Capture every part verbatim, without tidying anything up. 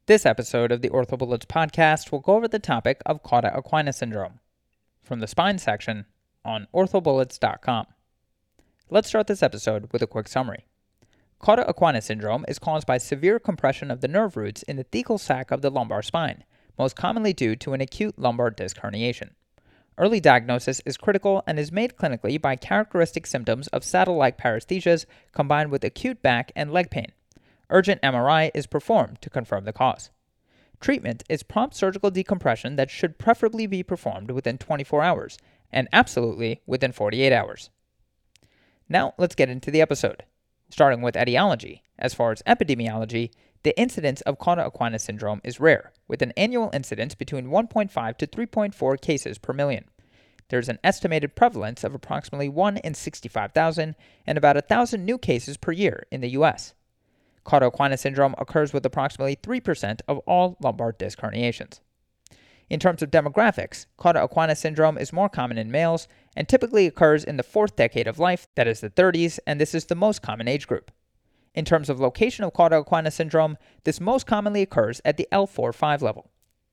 This episode of the OrthoBullets podcast will go over the topic of Cauda-Equina syndrome from the spine section on ortho bullets dot com. Let's start this episode with a quick summary. Cauda-Equina syndrome is caused by severe compression of the nerve roots in the thecal sac of the lumbar spine, most commonly due to an acute lumbar disc herniation. Early diagnosis is critical and is made clinically by characteristic symptoms of saddle-like paresthesias combined with acute back and leg pain. Urgent M R I is performed to confirm the cause. Treatment is prompt surgical decompression that should preferably be performed within twenty-four hours, and absolutely within forty-eight hours. Now let's get into the episode. Starting with etiology, as far as epidemiology, the incidence of Cauda-Equina syndrome is rare, with an annual incidence between one point five to three point four cases per million. There is an estimated prevalence of approximately one in sixty-five thousand and about one thousand new cases per year in the U S Cauda-Equina syndrome occurs with approximately three percent of all lumbar disc herniations. In terms of demographics, Cauda-Equina syndrome is more common in males and typically occurs in the fourth decade of life, that is the thirties, and this is the most common age group. In terms of location of Cauda-Equina syndrome, this most commonly occurs at the L four five level.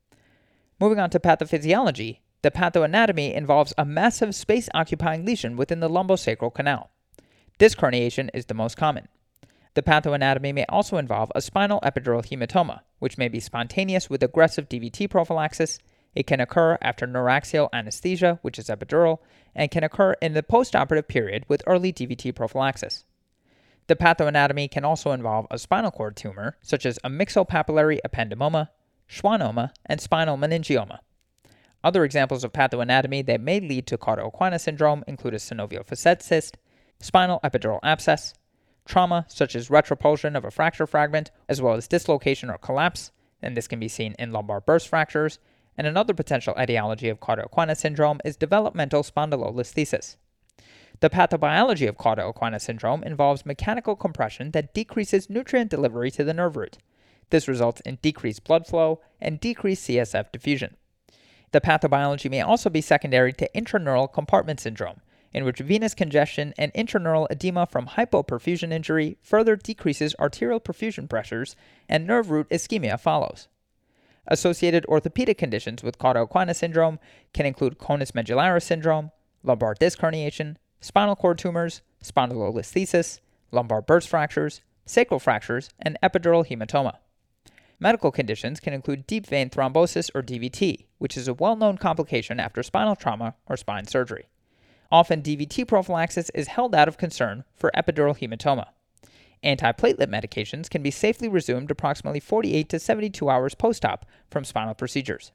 Moving on to pathophysiology, the pathoanatomy involves a massive space-occupying lesion within the lumbosacral canal. Disc herniation is the most common. The pathoanatomy may also involve a spinal epidural hematoma, which may be spontaneous with aggressive D V T prophylaxis. It can occur after neuraxial anesthesia, which is epidural, and can occur in the postoperative period with early D V T prophylaxis. The pathoanatomy can also involve a spinal cord tumor, such as a myxopapillary ependymoma, schwannoma, and spinal meningioma. Other examples of pathoanatomy that may lead to Cauda-Equina syndrome include a synovial facet cyst, spinal epidural abscess, trauma such as retropulsion of a fracture fragment, as well as dislocation or collapse, and this can be seen in lumbar burst fractures, and another potential etiology of Cauda-Equina syndrome is developmental spondylolisthesis. The pathobiology of Cauda-Equina syndrome involves mechanical compression that decreases nutrient delivery to the nerve root. This results in decreased blood flow and decreased C S F diffusion. The pathobiology may also be secondary to intraneural compartment syndrome, in which venous congestion and intraneural edema from hypoperfusion injury further decreases arterial perfusion pressures and nerve root ischemia follows. Associated orthopedic conditions with Cauda-Equina syndrome can include conus medullaris syndrome, lumbar disc herniation, spinal cord tumors, spondylolisthesis, lumbar burst fractures, sacral fractures, and epidural hematoma. Medical conditions can include deep vein thrombosis or D V T, which is a well-known complication after spinal trauma or spine surgery. Often D V T prophylaxis is held out of concern for epidural hematoma. Antiplatelet medications can be safely resumed approximately forty-eight to seventy-two hours post-op from spinal procedures.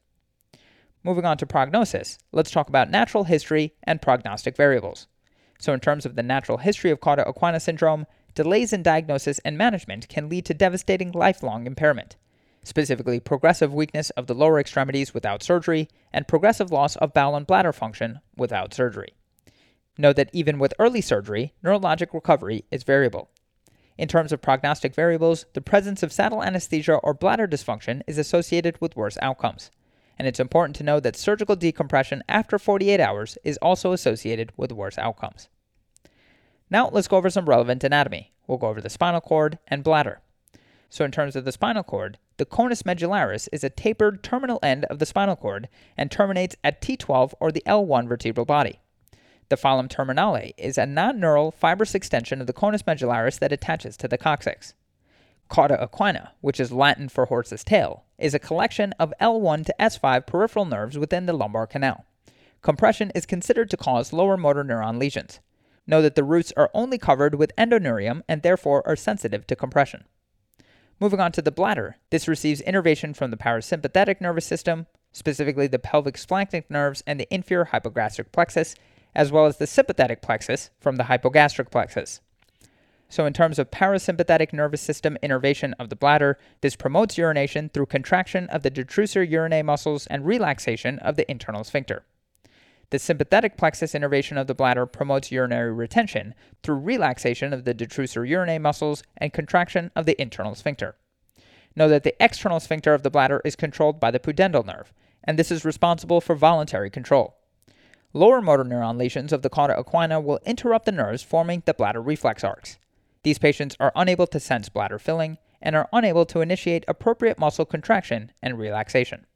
Moving on to prognosis, let's talk about natural history and prognostic variables. So in terms of the natural history of Cauda-Equina syndrome, delays in diagnosis and management can lead to devastating lifelong impairment, specifically progressive weakness of the lower extremities without surgery and progressive loss of bowel and bladder function without surgery. Note that even with early surgery, neurologic recovery is variable. In terms of prognostic variables, the presence of saddle anesthesia or bladder dysfunction is associated with worse outcomes. And it's important to know that surgical decompression after forty-eight hours is also associated with worse outcomes. Now let's go over some relevant anatomy. We'll go over the spinal cord and bladder. So in terms of the spinal cord, the conus medullaris is a tapered terminal end of the spinal cord and terminates at T twelve or the L one vertebral body. The filum terminale is a non-neural fibrous extension of the conus medullaris that attaches to the coccyx. Cauda-Equina, which is Latin for horse's tail, is a collection of L one to S five peripheral nerves within the lumbar canal. Compression is considered to cause lower motor neuron lesions. Know that the roots are only covered with endoneurium and therefore are sensitive to compression. Moving on to the bladder, this receives innervation from the parasympathetic nervous system, specifically the pelvic splanchnic nerves and the inferior hypogastric plexus, as well as the sympathetic plexus from the hypogastric plexus. So in terms of parasympathetic nervous system innervation of the bladder, this promotes urination through contraction of the detrusor urinae muscles and relaxation of the internal sphincter. The sympathetic plexus innervation of the bladder promotes urinary retention through relaxation of the detrusor urinae muscles and contraction of the internal sphincter. Know that the external sphincter of the bladder is controlled by the pudendal nerve, and this is responsible for voluntary control. Lower motor neuron lesions of the Cauda-Equina will interrupt the nerves forming the bladder reflex arcs. These patients are unable to sense bladder filling and are unable to initiate appropriate muscle contraction and relaxation.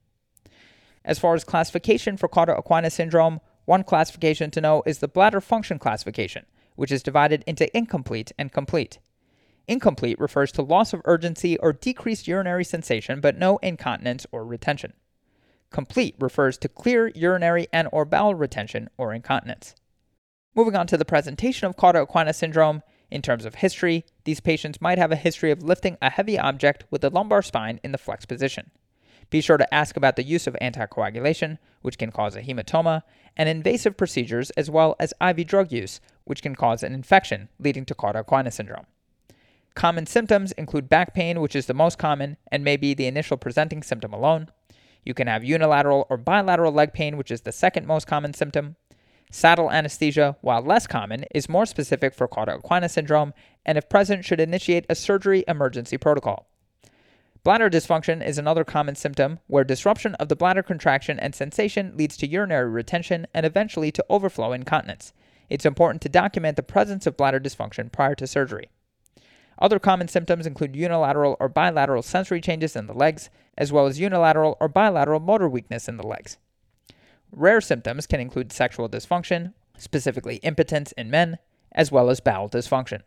As far as classification for cauda equina syndrome, one classification to know is the bladder function classification, which is divided into incomplete and complete. Incomplete refers to loss of urgency or decreased urinary sensation but no incontinence or retention. Complete refers to clear urinary and or bowel retention or incontinence. Moving on to the presentation of cauda equina syndrome, in terms of history, these patients might have a history of lifting a heavy object with the lumbar spine in the flex position. Be sure to ask about the use of anticoagulation, which can cause a hematoma, and invasive procedures as well as I V drug use, which can cause an infection leading to cauda equina syndrome. Common symptoms include back pain, which is the most common and may be the initial presenting symptom alone. You can have unilateral or bilateral leg pain, which is the second most common symptom. Saddle anesthesia, while less common, is more specific for cauda equina syndrome and if present should initiate a surgery emergency protocol. Bladder dysfunction is another common symptom where disruption of the bladder contraction and sensation leads to urinary retention and eventually to overflow incontinence. It's important to document the presence of bladder dysfunction prior to surgery. Other common symptoms include unilateral or bilateral sensory changes in the legs, as well as unilateral or bilateral motor weakness in the legs. Rare symptoms can include sexual dysfunction, specifically impotence in men, as well as bowel dysfunction.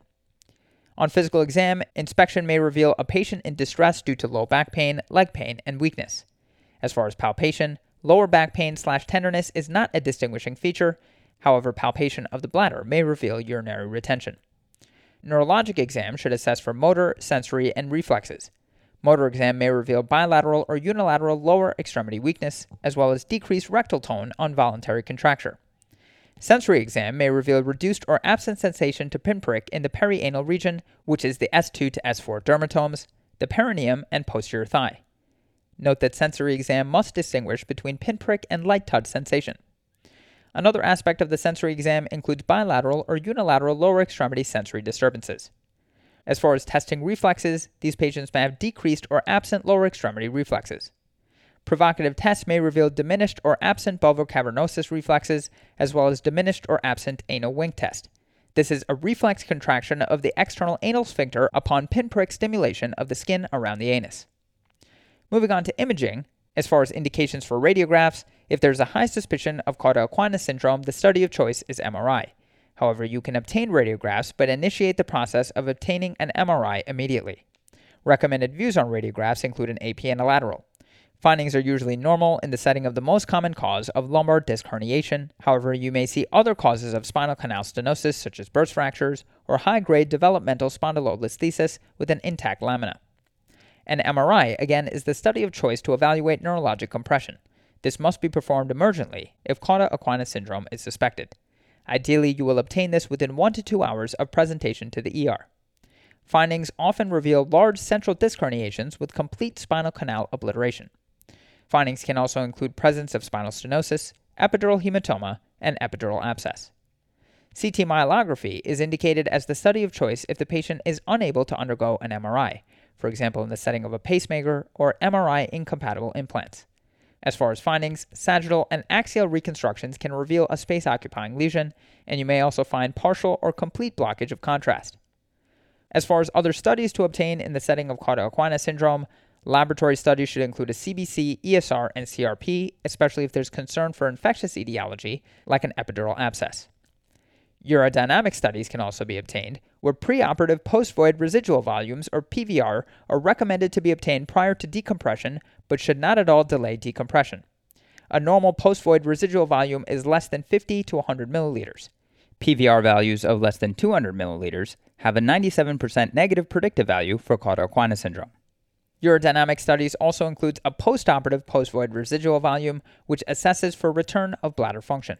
On physical exam, inspection may reveal a patient in distress due to low back pain, leg pain, and weakness. As far as palpation, lower back pain slash tenderness is not a distinguishing feature. However, palpation of the bladder may reveal urinary retention. Neurologic exam should assess for motor, sensory, and reflexes. Motor exam may reveal bilateral or unilateral lower extremity weakness, as well as decreased rectal tone on voluntary contracture. Sensory exam may reveal reduced or absent sensation to pinprick in the perianal region, which is the S two to S four dermatomes, the perineum, and posterior thigh. Note that sensory exam must distinguish between pinprick and light touch sensation. Another aspect of the sensory exam includes bilateral or unilateral lower extremity sensory disturbances. As far as testing reflexes, these patients may have decreased or absent lower extremity reflexes. Provocative tests may reveal diminished or absent bulbocavernosus reflexes, as well as diminished or absent anal wink test. This is a reflex contraction of the external anal sphincter upon pinprick stimulation of the skin around the anus. Moving on to imaging, as far as indications for radiographs, if there's a high suspicion of cauda equina syndrome, the study of choice is M R I. However, you can obtain radiographs, but initiate the process of obtaining an M R I immediately. Recommended views on radiographs include an A P and a lateral. Findings are usually normal in the setting of the most common cause of lumbar disc herniation. However, you may see other causes of spinal canal stenosis, such as burst fractures, or high-grade developmental spondylolisthesis with an intact lamina. An M R I, again, is the study of choice to evaluate neurologic compression. This must be performed emergently if cauda equina syndrome is suspected. Ideally, you will obtain this within one to two hours of presentation to the E R. Findings often reveal large central disc herniations with complete spinal canal obliteration. Findings can also include presence of spinal stenosis, epidural hematoma, and epidural abscess. C T myelography is indicated as the study of choice if the patient is unable to undergo an M R I, for example in the setting of a pacemaker or M R I-incompatible implants. As far as findings, sagittal and axial reconstructions can reveal a space-occupying lesion, and you may also find partial or complete blockage of contrast. As far as other studies to obtain in the setting of cauda equina syndrome, laboratory studies should include a C B C, E S R, and C R P, especially if there's concern for infectious etiology, like an epidural abscess. Urodynamic studies can also be obtained, where preoperative post-void residual volumes, or P V R, are recommended to be obtained prior to decompression, but should not at all delay decompression. A normal post-void residual volume is less than fifty to one hundred milliliters. P V R values of less than two hundred milliliters have a ninety-seven percent negative predictive value for cauda equina syndrome. Urodynamic studies also includes a postoperative post-void residual volume, which assesses for return of bladder function.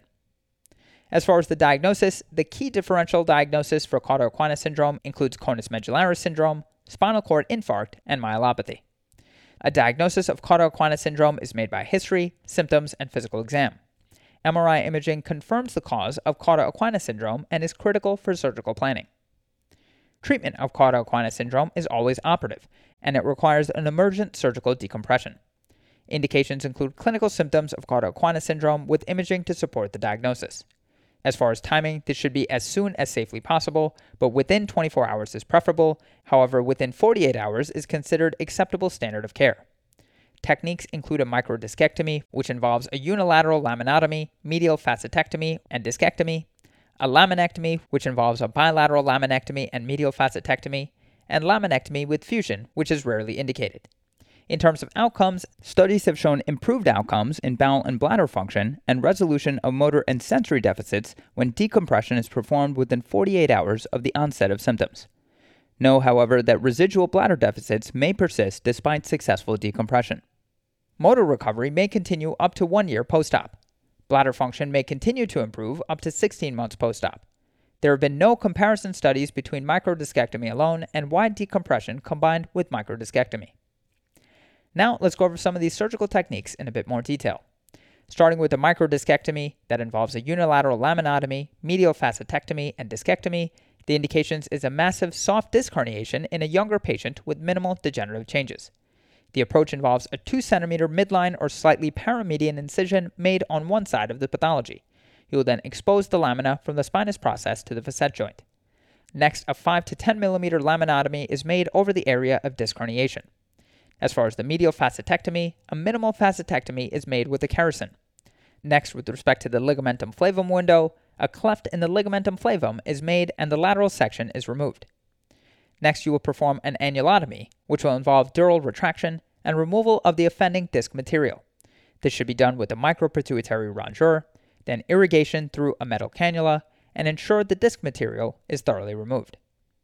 As far as the diagnosis, the key differential diagnosis for cauda equina syndrome includes conus medullaris syndrome, spinal cord infarct, and myelopathy. A diagnosis of cauda equina syndrome is made by history, symptoms, and physical exam. M R I imaging confirms the cause of cauda equina syndrome and is critical for surgical planning. Treatment of cauda equina syndrome is always operative, and it requires an emergent surgical decompression. Indications include clinical symptoms of cauda equina syndrome with imaging to support the diagnosis. As far as timing, this should be as soon as safely possible, but within twenty-four hours is preferable. However, within forty-eight hours is considered acceptable standard of care. Techniques include a microdiscectomy, which involves a unilateral laminotomy, medial facetectomy, and discectomy, a laminectomy, which involves a bilateral laminectomy and medial facetectomy, and laminectomy with fusion, which is rarely indicated. In terms of outcomes, studies have shown improved outcomes in bowel and bladder function and resolution of motor and sensory deficits when decompression is performed within forty-eight hours of the onset of symptoms. Know, however, that residual bladder deficits may persist despite successful decompression. Motor recovery may continue up to one year post-op. Bladder function may continue to improve up to sixteen months post-op. There have been no comparison studies between microdiscectomy alone and wide decompression combined with microdiscectomy. Now, let's go over some of these surgical techniques in a bit more detail. Starting with a microdiscectomy that involves a unilateral laminotomy, medial facetectomy, and discectomy, the indications is a massive soft disc herniation in a younger patient with minimal degenerative changes. The approach involves a two centimeter midline or slightly paramedian incision made on one side of the pathology. You will then expose the lamina from the spinous process to the facet joint. Next, a five to ten millimeter laminotomy is made over the area of disc herniation. As far as the medial facetectomy, a minimal facetectomy is made with a Kerrison. Next, with respect to the ligamentum flavum window, a cleft in the ligamentum flavum is made and the lateral section is removed. Next, you will perform an annulotomy, which will involve dural retraction and removal of the offending disc material. This should be done with a micropituitary rongeur, then irrigation through a metal cannula, and ensure the disc material is thoroughly removed.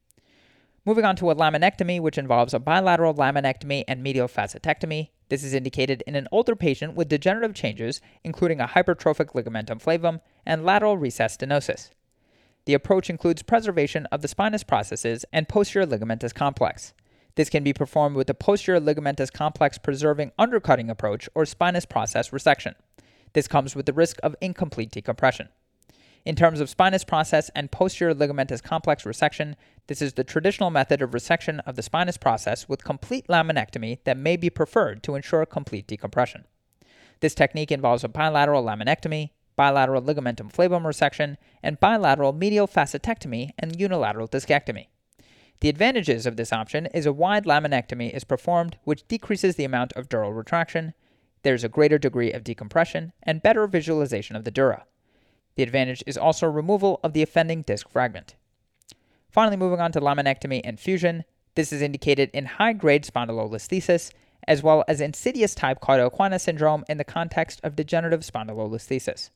Moving on to a laminectomy, which involves a bilateral laminectomy and medial facetectomy. This is indicated in an older patient with degenerative changes, including a hypertrophic ligamentum flavum and lateral recess stenosis. The approach includes preservation of the spinous processes and posterior ligamentous complex. This can be performed with a posterior ligamentous complex preserving undercutting approach or spinous process resection. This comes with the risk of incomplete decompression. In terms of spinous process and posterior ligamentous complex resection, this is the traditional method of resection of the spinous process with complete laminectomy that may be preferred to ensure complete decompression. This technique involves a bilateral laminectomy, bilateral ligamentum flavum resection, and bilateral medial facetectomy and unilateral discectomy. The advantages of this option is a wide laminectomy is performed, which decreases the amount of dural retraction. There's a greater degree of decompression and better visualization of the dura. The advantage is also removal of the offending disc fragment. Finally, moving on to laminectomy and fusion. This is indicated in high-grade spondylolisthesis, as well as insidious type Cauda equina syndrome in the context of degenerative spondylolisthesis.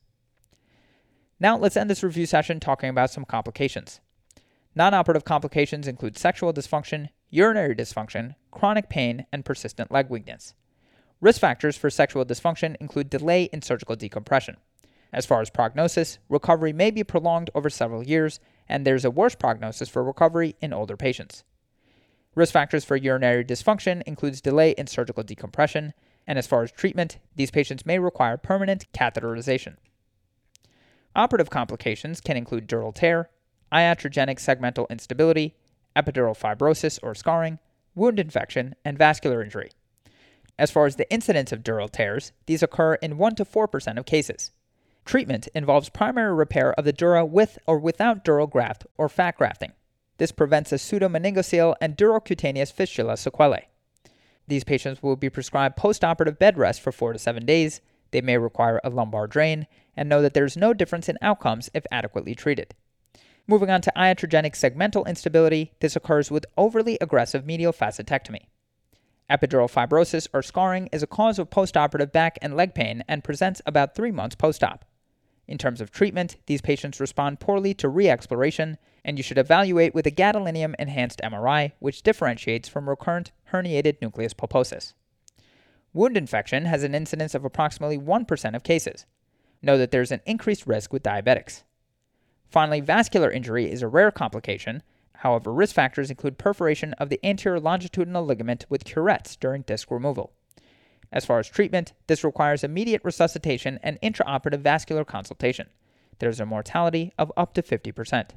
Now, let's end this review session talking about some complications. Non-operative complications include sexual dysfunction, urinary dysfunction, chronic pain, and persistent leg weakness. Risk factors for sexual dysfunction include delay in surgical decompression. As far as prognosis, recovery may be prolonged over several years, and there's a worse prognosis for recovery in older patients. Risk factors for urinary dysfunction includes delay in surgical decompression, and as far as treatment, these patients may require permanent catheterization. Operative complications can include dural tear, iatrogenic segmental instability, epidural fibrosis or scarring, wound infection, and vascular injury. As far as the incidence of dural tears, these occur in one to four percent of cases. Treatment involves primary repair of the dura with or without dural graft or fat grafting. This prevents a pseudomeningocele and durocutaneous fistula sequelae. These patients will be prescribed postoperative bed rest for four to seven days. They may require a lumbar drain, and know that there is no difference in outcomes if adequately treated. Moving on to iatrogenic segmental instability, this occurs with overly aggressive medial facetectomy. Epidural fibrosis or scarring is a cause of postoperative back and leg pain and presents about three months post-op. In terms of treatment, these patients respond poorly to re-exploration, and you should evaluate with a gadolinium-enhanced M R I, which differentiates from recurrent herniated nucleus pulposus. Wound infection has an incidence of approximately one percent of cases. Know that there is an increased risk with diabetics. Finally, vascular injury is a rare complication. However, risk factors include perforation of the anterior longitudinal ligament with curettes during disc removal. As far as treatment, this requires immediate resuscitation and intraoperative vascular consultation. There is a mortality of up to fifty percent.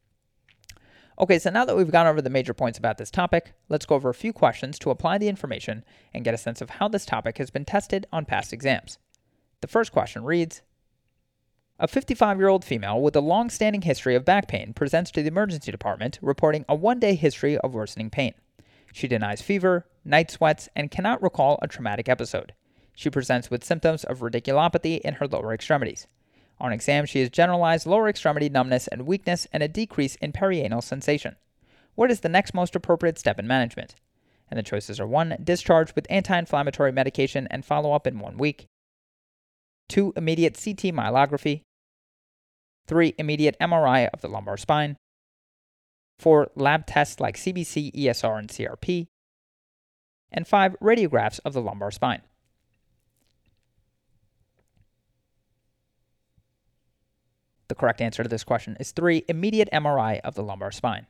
Okay, so now that we've gone over the major points about this topic, let's go over a few questions to apply the information and get a sense of how this topic has been tested on past exams. The first question reads, A fifty-five-year-old female with a long-standing history of back pain presents to the emergency department reporting a one-day history of worsening pain. She denies fever, night sweats, and cannot recall a traumatic episode. She presents with symptoms of radiculopathy in her lower extremities. On exam, she has generalized lower extremity numbness and weakness and a decrease in perianal sensation. What is the next most appropriate step in management? And the choices are one. Discharge with anti-inflammatory medication and follow-up in one week. two. Immediate C T myelography. three. Immediate M R I of the lumbar spine. four. Lab tests like C B C, E S R, and C R P. And five. Radiographs of the lumbar spine. The correct answer to this question is three. Immediate M R I of the lumbar spine.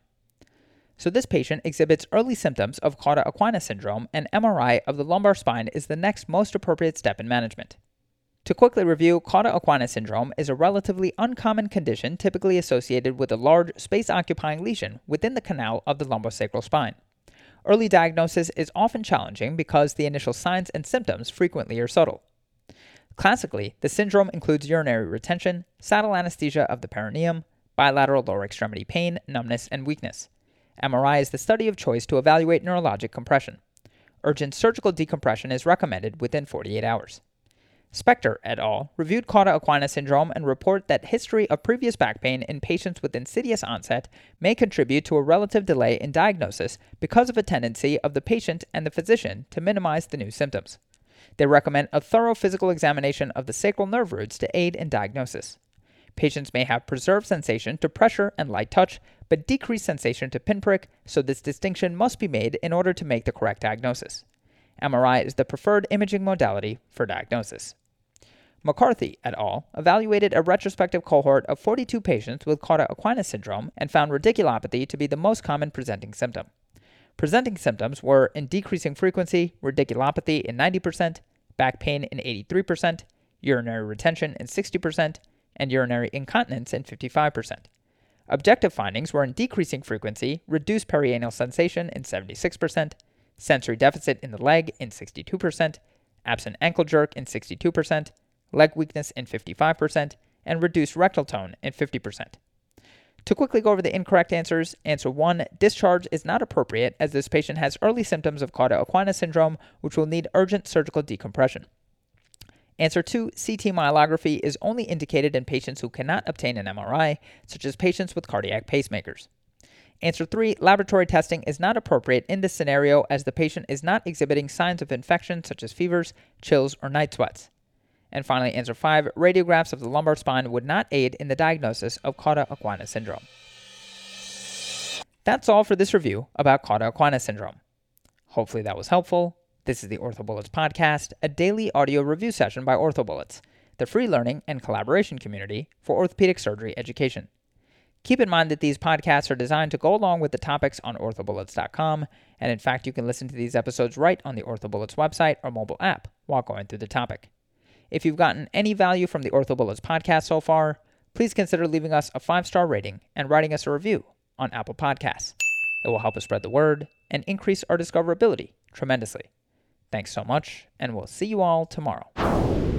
So this patient exhibits early symptoms of Cauda-Equina syndrome, and M R I of the lumbar spine is the next most appropriate step in management. To quickly review, Cauda-Equina syndrome is a relatively uncommon condition typically associated with a large space-occupying lesion within the canal of the lumbosacral spine. Early diagnosis is often challenging because the initial signs and symptoms frequently are subtle. Classically, the syndrome includes urinary retention, saddle anesthesia of the perineum, bilateral lower extremity pain, numbness, and weakness. M R I is the study of choice to evaluate neurologic compression. Urgent surgical decompression is recommended within forty-eight hours. Spector et al. Reviewed Cauda-Equina syndrome and report that history of previous back pain in patients with insidious onset may contribute to a relative delay in diagnosis because of a tendency of the patient and the physician to minimize the new symptoms. They recommend a thorough physical examination of the sacral nerve roots to aid in diagnosis. Patients may have preserved sensation to pressure and light touch, but decreased sensation to pinprick, so this distinction must be made in order to make the correct diagnosis. M R I is the preferred imaging modality for diagnosis. McCarthy et al. Evaluated a retrospective cohort of forty-two patients with Cauda-Equina syndrome and found radiculopathy to be the most common presenting symptom. Presenting symptoms were in decreasing frequency, radiculopathy in ninety percent, back pain in eighty-three percent, urinary retention in sixty percent, and urinary incontinence in fifty-five percent. Objective findings were in decreasing frequency, reduced perianal sensation in seventy-six percent, sensory deficit in the leg in sixty-two percent, absent ankle jerk in sixty-two percent, leg weakness in fifty-five percent, and reduced rectal tone in fifty percent. To quickly go over the incorrect answers, answer one, discharge is not appropriate as this patient has early symptoms of Cauda-Equina syndrome, which will need urgent surgical decompression. Answer two, C T myelography is only indicated in patients who cannot obtain an M R I, such as patients with cardiac pacemakers. Answer three, laboratory testing is not appropriate in this scenario as the patient is not exhibiting signs of infection such as fevers, chills, or night sweats. And finally, answer five, radiographs of the lumbar spine would not aid in the diagnosis of Cauda-Equina syndrome. That's all for this review about Cauda-Equina syndrome. Hopefully that was helpful. This is the OrthoBullets podcast, a daily audio review session by OrthoBullets, the free learning and collaboration community for orthopedic surgery education. Keep in mind that these podcasts are designed to go along with the topics on ortho bullets dot com, and in fact, you can listen to these episodes right on the OrthoBullets website or mobile app while going through the topic. If you've gotten any value from the OrthoBullets podcast so far, please consider leaving us a five-star rating and writing us a review on Apple Podcasts. It will help us spread the word and increase our discoverability tremendously. Thanks so much, and we'll see you all tomorrow.